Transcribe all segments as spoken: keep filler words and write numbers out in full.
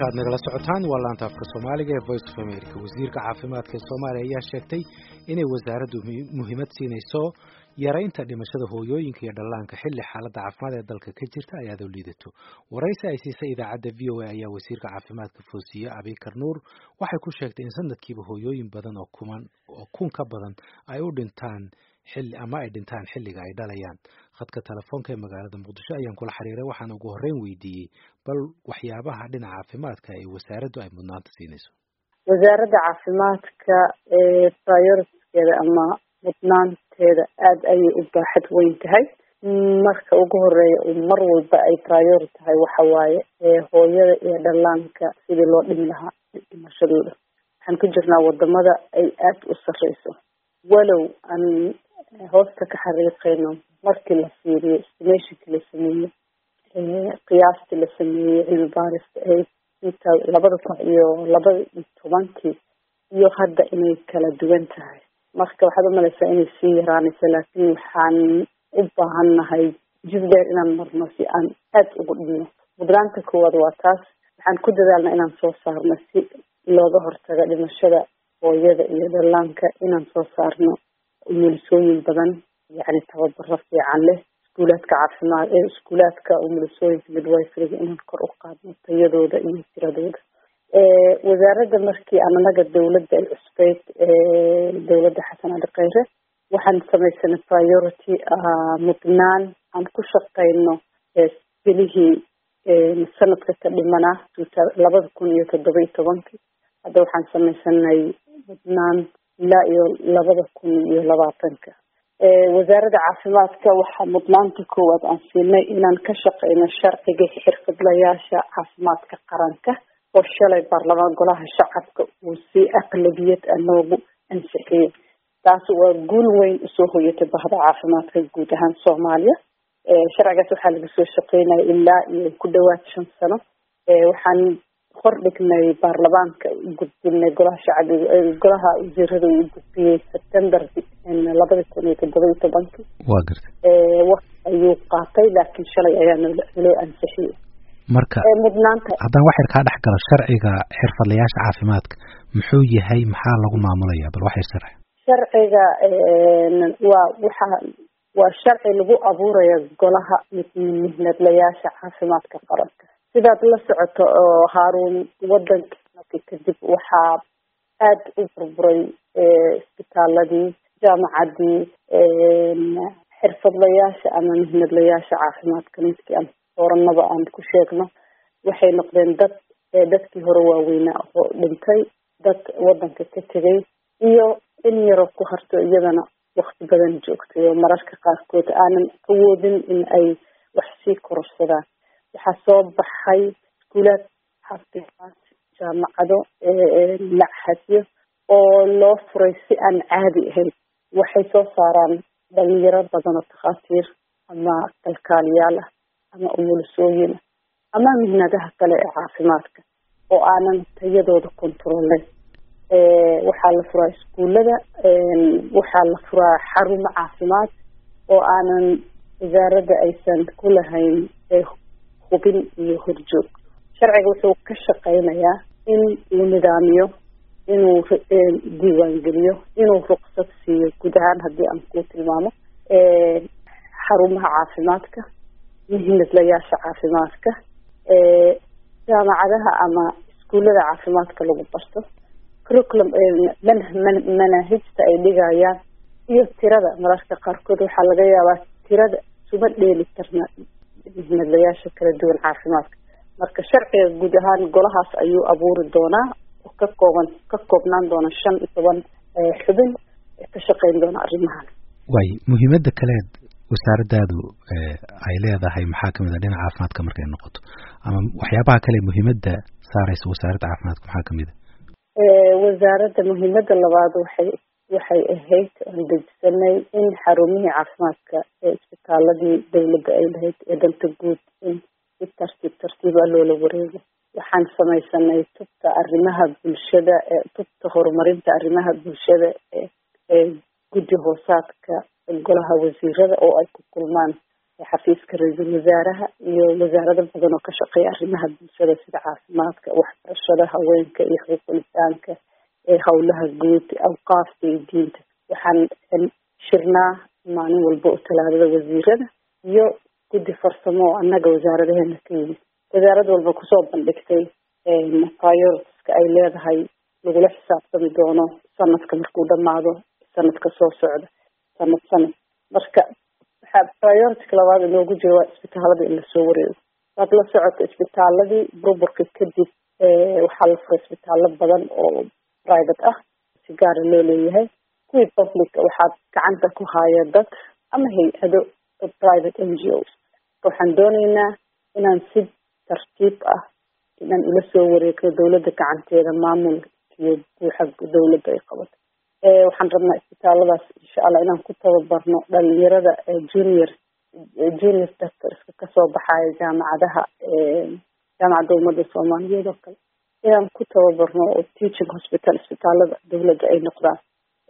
halkaad nagala socotaan waa laanta afka Soomaaliga ee Voice of America. Wasiirka caafimaadka ee Soomaaliya ayaa sheegtay inay wasaaraddu muhiimad siinayso yaraynta dhimashada hooyooyinka iyo dhallaanka xilli xaaladda caafimaad ee dalka ka jirta ay aad u liidato. Waraysi ay siisay idaacadda V O A ayaa wasiirka caafimaadka Foosiye Abikar Nuur waxay ku sheegtay in sanadkiiba hooyooyin badan oo kuman oo kun ka badan ay u dhintaan xilli ama ay dhintaan xilliga ay dhalayaan. khadka telefoonka ee magaalada Muqdisho ayaan kula xiriiray waxaan ugu horreyn weydiiyey bal waxyaabaha dhinaca caafimaadka ay wasaaraddu ay mudnaanta siinayso. wasaaradda caafimaadka ee priority-keeda ama mudnaanteeda aad ayay u baaxad weyn tahay. marka ugu horeeya mar walba ay priority tahay waxa waaye ee hooyada iyo dhallaanka sidii loo dhimi lahaa dhimashadooda. waxaan ku jirnaa wadamada ay aad u sarreyso walow aan hoosta ka xariiqeyno markii la fiiriyo estimationkii la sameeyey qiyaastii la sameeyey cilmi baarista ee inta labada kun iyo labada iyo tobankii iyo hadda inay kala duwan tahay. marka waxaad u malaysaa inay sii yaraanayso laakiin waxaan u baahannahay jid dheer inaan marno si aan aad ugu dhino. mudnaanta koowaad waa taas. waxaan ku dadaalnaa inaan soo saarno si looga hortago dhimashada hooyada iyo dhallaanka inaan soo saarno umulisooyin badan yacni tababaro fiican leh iskuulaadka caafimaad ee iskuulaadka umulisooyinka midwiferyga inaan kor u qaadno tayadooda iyo tiradooda. wasaaradda markii aan anaga dawladda ay cusbeyd dawladda xasan cali khayre waxaan samaysanay priority mudnaan aan ku shaqeyno bilihii sanadka ka dhimana labada kun iyo toddoba iyo tobankii hadda waxaan samaysanay mudnaan ilaa iyo labada kun iyo labaatanka. wasaaradda caafimaadka waxaa mudnaanta koowaad aan siinay inaan ka shaqeyno sharciga xirfadlayaasha caafimaadka qaranka oo shalay baarlamaan golaha shacabka uu si aqlabiyad ah noogu ansixiyey. taas waa guul weyn usoo hoyatay bahda caafimaadka guud ahaan Soomaaliya. sharcigaas waxaa laga soo shaqeynaya ilaa iyo ku dhawaad shan sano. waxaan hordhignay baarlamaanka u gudbinay golaha shacbiga golaha wasiirada uu gudbiyey September labada kun iyo toddoba iyo tobankii. waa gartay wax ayuu qaatay laakiin shalay ayaa loo ansixiyey. marka mudnaanta haddaan wax yar kaa dhex galo sharciga xirfadlayaasha caafimaadka muxuu yahay maxaa lagu maamulayaa bal wax yar sharci. sharciga waa waxa waa sharci lagu abuurayo golaha mihnadlayaasha caafimaadka qaranka. sidaad la socoto oo Haaruun wadanka kadib waxaa aad u burburay isbitaaladii jaamacadii xirfadlayaasha ama mihnadlayaasha caafimaadka midkii aan horanaba aan ku sheegno waxay noqdeen dad dadkii hore waaweynaa oo dhintay dad wadanka ka tegay iyo in yaroo ku harto iyadana waqti badan joogtay oo mararka qaarkood aanan awoodin in ay wax sii kororsadaan. waxaa soo baxay iskuulaad caafimaad jaamacado lachadyo oo loo furay si aan caadi ahayn. waxay soo saaraan dhalinyaro badan oo takhaatiir ama kalkaaliyaal ah ama umulisooyin ah ama mihnadaha kale ee caafimaadka oo aanan tayadooda kontroleyn. waxaa la furaa iskuullada waxaa la furaa xarumo caafimaad oo aanan wasaaradda aysan ku lahayn hubin iyo horjoog. sharciga wuxuu ka shaqeynayaa in uu nidaamiyo inuu diiwaangeliyo inuu ruqsad siiyo guud ahaan haddii aan ku tilmaamo xarumaha caafimaadka mihnadlayaasha caafimaadka jaamacadaha ama iskuullada caafimaadka lagu barto curriculum manaahijta ay dhigayaan iyo tirada mararka qaarkood waxaa laga yaabaa tirada suma dheeli karna mihnadlayaasha kala duwan caafimaadka. marka sharciga guud ahaan golahaas ayuu abuuri doonaa oo ka kooban ka koobnaan doona shan iyo toban xubin ka shaqeyn doona arrimahan. way muhiimadda kaleed wasaaraddaadu ay leedahay maxaa kamid ah dhinaca caafimaadka markay noqoto ama waxyaabaha kale muhiimadda saaraysa wasaaradda caafimaadka maxaa kamid ah? wasaaradda muhiimadda labaad waxay waxay ahayd aan dejisanay in xarumihii caafimaadka ee isbitaaladii dawladda ay lahayd ee danta guud in si tartiib tartiiba loola wareego. waxaan samaysanay tubta arrimaha bulshada ee tubta horumarinta arrimaha bulshada ee ee guddi hoosaadka golaha wasiirada oo ay ku kulmaan xafiiska ra-iisul wasaaraha iyo wasaarado badan oo ka shaqeeya arrimaha bulshada sida caafimaadka, waxbarashada, haweenka iyo xuquuqul insaanka, ee howlaha guud, awqaafta iyo diinta. Waxaan shirnaa maalin walba oo talaadada wasiirada iyo guddi farsamo oo annaga wasaaradaheena ka yimid. wasaarad walba kusoo bandhigtay prioritiska ay leedahay lagula xisaabtami doono sanadka markuu dhamaado, sanadka soo socda, sanad sanad. Marka waxaa priority labaad inoogu jiro waa isbitaalada in lasoo wareego. waad la socota isbitaaladii burburka kadib waxaa la furay isbitaalo badan oo private ah si gaara loo leeyahay. kuwii public waxaad gacanta ku haya dad ama hay-ado private N G Os. waxaan doonaynaa inaan si tartiib ah inaan ula soo wareegno dawladda gacanteeda maamul iyo buuxa dawladda ay qabato. waxaan rabnaa isbitaaladaas insha Allah inaan ku tababarno dhalinyarada junior junior doctors kasoo baxaya jaamacadaha jaamacadda ummadda Soomaaliyeed oo kale inaan ku tababarno oo teaching hospital isbitaalada dawladda ay noqdaan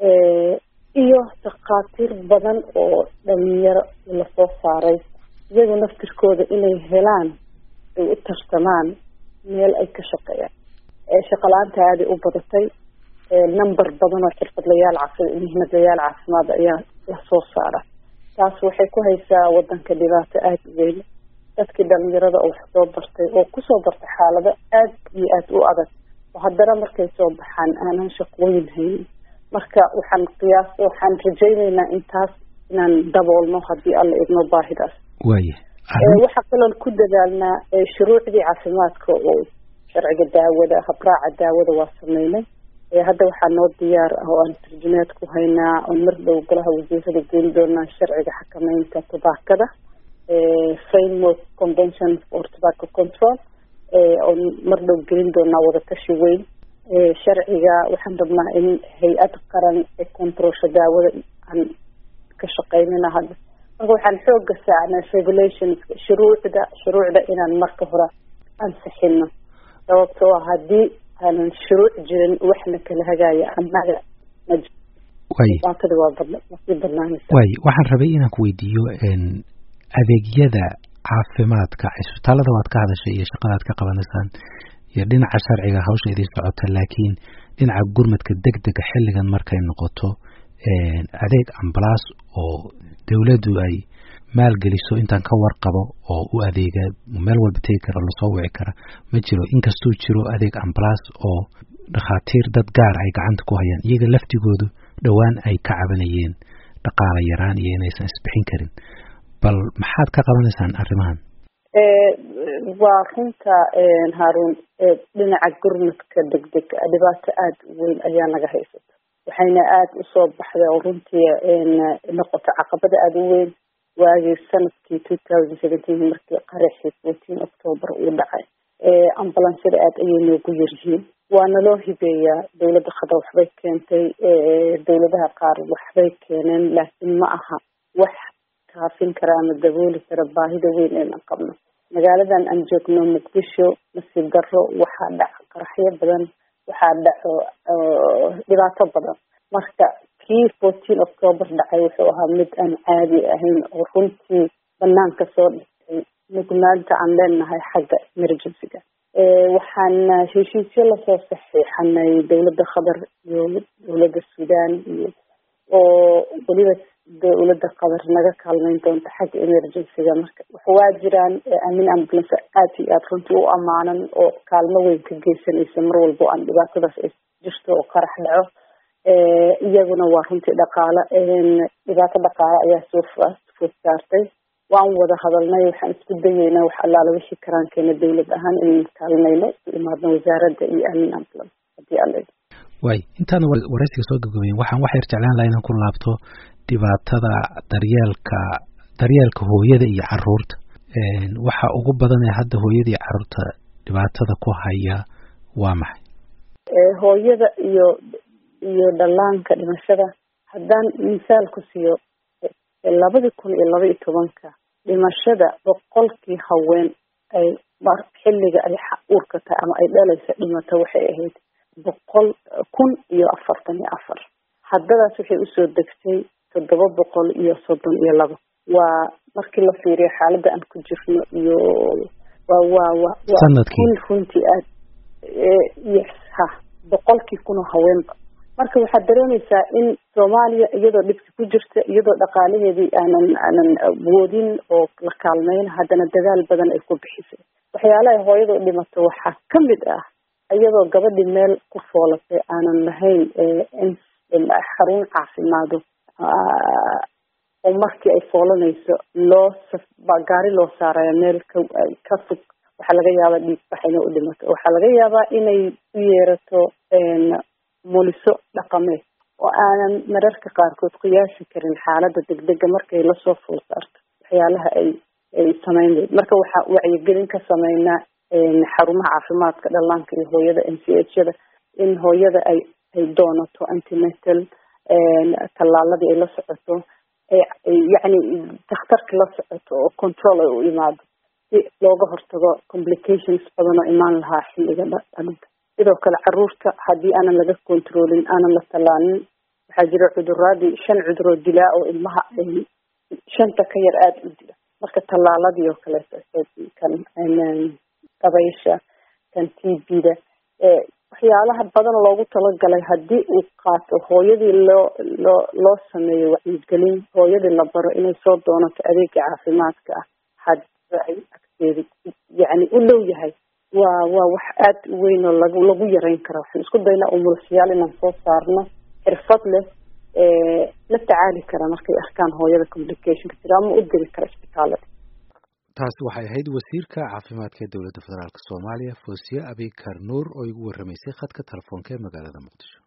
iyo dhakhaatiir badan oo dhalinyaro la soo saaray iyagu naftirkooda inay helaan ay u tartamaan meel ay ka shaqeeyaan. shaqo la'aanta aad u badatay, number badan oo xirfadlayaal caafimaad muhiimadayaal caafimaad ayaa la soo saara. taas waxay ku haysaa wadanka dhibaato aad u weyn. dadkii dhalinyarada oo wax soo bartay oo kusoo bartay xaalado aad iyo aad u adag oo haddana markay soo baxaan aanan shaqooyin haynin. marka waxaan qiyaas waxaan rajaynaynaa intaas inaan daboolno haddii alla idmo baahidaas. waaya waxa kaloo ku dadaalnaa shuruucdii caafimaadka oo sharciga daawada, habraaca daawada waa sameynay. hadda waxaa noo diyaar ah oo aan tarjumaad ku haynaa oo mar dhow golaha wasiirada geyn doonaa sharciga xakameynta tubaakada, framework convention for tobacco control oo mar dhow gelin doonaa wadatashi weyn. sharciga waxaan rabnaa in hay-ad qaran ee controlsha daawada aan ka shaqeynina hadda. marka waxaan xooga saarnaa regulations shuruucda shuruucda inaan marka hore ansixino, sababtoo ah haddii aanan shuruuc jirin waxna kala hagaaya annaga waa banaanaysa. waay waxaan rabay inaan ku weydiiyo adeegyada caafimaadka isbitaalada waad ka hadashay iyo shaqadaad ka qabanaysaan iyo dhinaca sharciga hawsha idin socota, laakiin dhinaca gurmadka degdega xilligan markay noqoto adeeg ambalaas oo dawladdu ay maalgeliso intaan ka warqabo oo u adeega meel walba tegi kara lasoo wici kara ma jiro. inkastuu jiro adeeg ambalaas oo dhakhaatiir dad gaar ay gacanta ku hayaan, iyaga laftigoodu dhowaan ay ka cabanayeen dhaqaala yaraan iyo inaysan isbixin karin. bal maxaad ka qabanaysaan arrimahan? waa runta Haarun, dhinaca gurmadka degdega dhibaato aad u weyn ayaa naga haysata. waxayna aad usoo baxday oo runtii noqota caqabada aad u weyn waagii sanadkii two thousand seventeen markii qaraxii fourteen October uu dhacay. ambalansada aad ayay noogu yaryihiin. waana loo hibeeyaa dawladda khadar waxbay keentay, dawladaha qaar waxbay keeneen, laakiin ma aha wax kaafin kara ama dabooli kara baahida weyn ee aan qabno. magaaladan aan joogno Muqdisho nasiib darro waxaa dhaca qaraxyo badan, waxaa dhaco dhibaato badan. marka kii fourteen October dhacay wuxuu ahaa mid aan caadi ahayn oo runtii banaanka soo dhigtay mugnaanta aan leenahay xagga emergency-ga. waxaan heshiisyo lasoo saxiixanay dawladda Qatar iyo dawladda Suudaan iyo oo waliba dawladda Qatar naga kaalmeyn doonta xagga emergency-ga. marka waa jiraan amin ambulance aad iyo aad runtii u amaanan oo kaalmo weyn ka geysanaysa mar walbo aan dhibaatadaas ay jirto oo qarax dhaco. iyaguna waa runtii dhaqaale dhibaato dhaqaale ayaa soo food saartay. waan wada hadalnay, waxaan isku dayeynaa wax allaala wixii karaankeena dawlad ahaan inaan kaalmayno isu imaadno wasaaradda iyo amin ambulance haddii alla. waay intaan waraysiga soo gabagabeyn waxaan wax yar jeclaan lahaa inaan ku laabto dhibaatada daryeelka daryeelka hooyada iyo caruurta. waxa ugu badan ee hadda hooyada iyo caruurta dhibaatada ku haya waa maxay? hooyada iyo iyo dhallaanka dhimashada haddaan misaal ku siiyo, labadii kun iyo laba iyo tobanka dhimashada boqolkii haween ay xilliga ay uurka tahay ama ay dhalaysa dhimata waxay ahayd boqol kun iyo afartan iyo afar. haddadaas waxay usoo degtay toddoba boqol iyo soddon iyo laba. waa markii la fiiriyo xaaladda aan ku jirno iyo waa waa waa sanadkii runtii aad yes ha boqolkii kun oo haweenba marka waxaad dareemaysaa in Soomaaliya iyadoo dhibki ku jirta iyadoo dhaqaalaheedii aanan aanan awoodin oo la kaalmeyn haddana dadaal badan ay ku bixisay waxyaalaha hooyada u dhimato waxaa ka mid ah iyadoo gabadhi meel ku foolatay aanan lahayn in xarun caafimaad oo markii ay foolanayso loo gaari loo saarayo meel ka fog waxaa laga yaabaa dhiig bax inay u dhimato waxaa laga yaabaa inay u yeerato muliso dhaqameed oo aanan mararka qaarkood qiyaasi karin xaaladda degdega markay lasoo fool saarto waxyaalaha ay ay sameynayaan marka waxaa wacyigelin ka sameynaa xarumaha caafimaadka dhallaanka iyo hooyada M C H-yada in hooyada ay ay doonato antenatal tallaaladii ay la socoto yacni dhakhtarka la socoto oo control ay u imaado si looga hortago complications badan oo imaan lahaa xilliga dhalinta sidoo kale caruurta haddii aanan laga controlin aanan la tallaalin waxaa jira cuduraadii shan cuduroo dilaa oo ilmaha shanta ka yar aada u dila marka tallaaladii oo kaleeto kan dabaysha kan T B-da waxyaalaha badan loogu talagalay haddii uu qaato hooyadii loo loo loo sameeyo wacyigelin hooyadii la baro inay soo doonato adeega caafimaadka ah hadda ay agteeda yacni u dhow yahay waa waa wax aada u weyn oo lagu lagu yareyn karo waxaan isku daynaa umulisayaal inaan soo saarno xirfad leh la tacaali kara markay arkaan hooyada complicationka jira ama u diri kara isbitaalada taasi waxay ahayd wasiirka caafimaadka ee dowladda federaalk Soomaaliya Foosiye Abikar Nuur oo igu warramaysay khadka telefoonka ee magaalada Muqdisho.